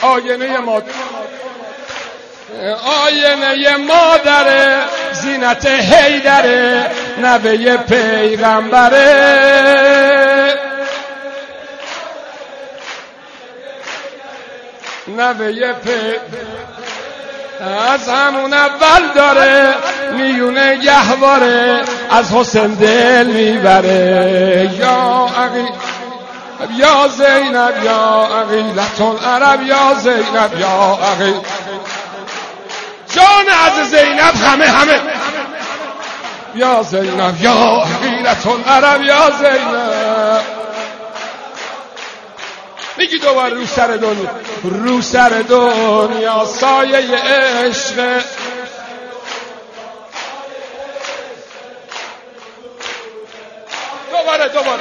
آینه مادر زینت حیدره نوه پیغمبره از همون اول داره میونه گهواره از حسین دل میبره یا عقیل یا زینب یا عقیلة العرب یا زینب یا عقیل جان از زینب همه یا زینب یا عقیلة العرب یا زینب میگی دوباره رو سر دنیا سایه عشق دوباره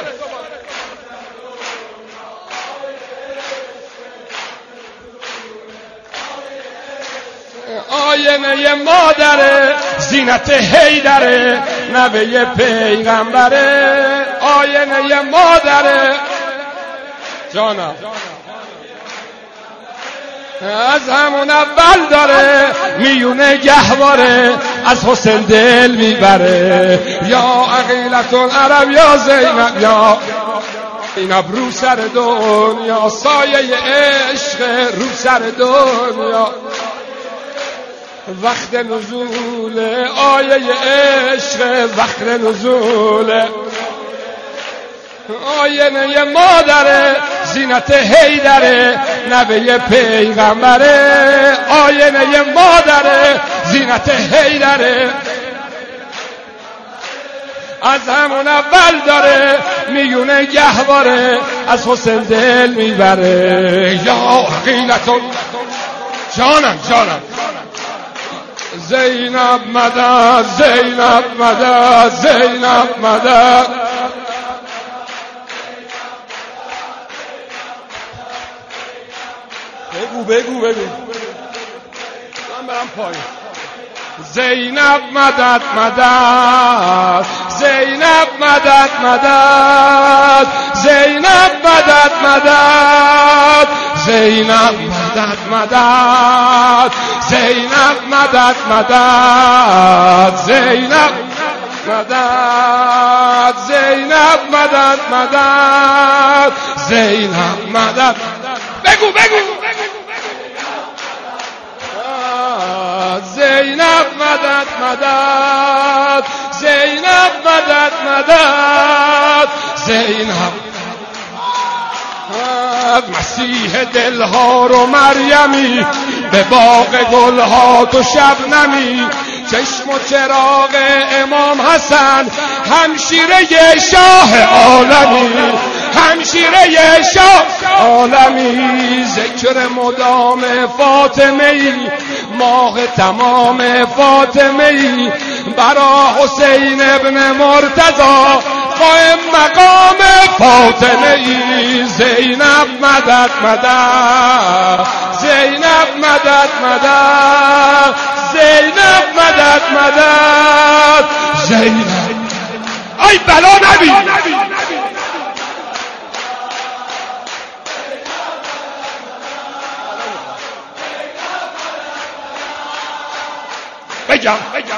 آینه مادر زینت حیدره نوه پیغمبره آینه مادر جانم از همون اول داره میونه گهواره از حسین دل میبره یا عقیلة العرب یا زینب یا زینب رو سر دنیا سایه عشق رو سر دنیا وقت نزول آیه عشق وقت نزول آینه مادر زینت حیدره نوه پیغمبره آینه مادر زینت حیدره از همون اول داره میونه گهواره از حسین دل میبره یا عقیلة جانم زینب مدد زینب مدد زینب مدد بگو من برم پایین زینب مدد زینب مدد زینب مدد زینب مدد زینب مدد زینب مدد زینب مدد بگو زینب مدد زینب مدد زینب مسیح دلها رو مریمی به باغ گلها تو شبنمی چشم و چراغ امام حسن همشیره شاه عالمی همشیره شاه عالمی ذکر مدام فاطمه ای ماه تمام فاطمه ای برا حسین ابن مرتضی قائم مقام فاطمه ای زینب مدد زینب مدد زینب مدد زینب ای بلا نبی بگم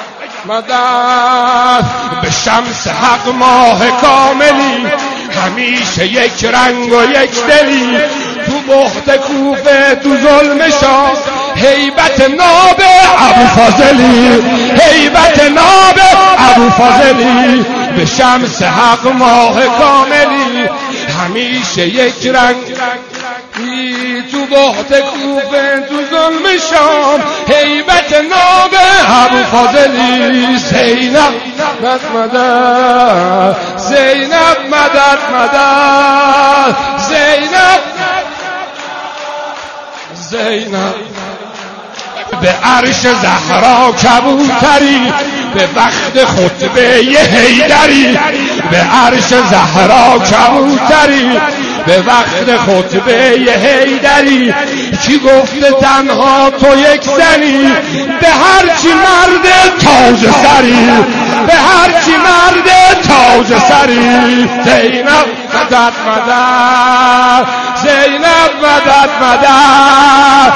مدد به شمس حق ماه کاملی همیشه یک رنگ و یک دلی تو بخت کوفه تو ظلم شاه هیبت ناب ابوفاضلی هیبت ناب ابوفاضلی به شمس حق ماه کاملی همیشه یک رنگ تو بخت کوفه تو ظلم شام هیبت ناب ابوفاضلی زینب مدد زینب مدد زینب به عرش زهرا کبوتری به وقت خطبه حیدری به عرش زهرا کبوتری به وقت خطبه حیدری کی گفته تنها تو یک زنی به هرچی مرد تاج سری به هرچی مرد تاج سری زینب مدد زینب مدد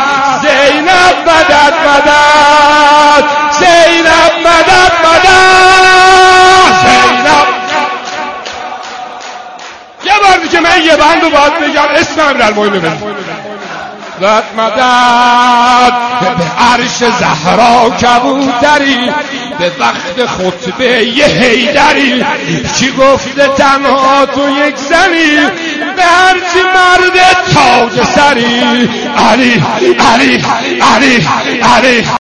یه بند رو باید بگم اسم امیرالمومنین زد مدد به عرش زهرا کبوتری به وقت خطبه یه حیدری کی گفته تنها تو یک زنی به هرچی مرد تاج سری علی علی علی علی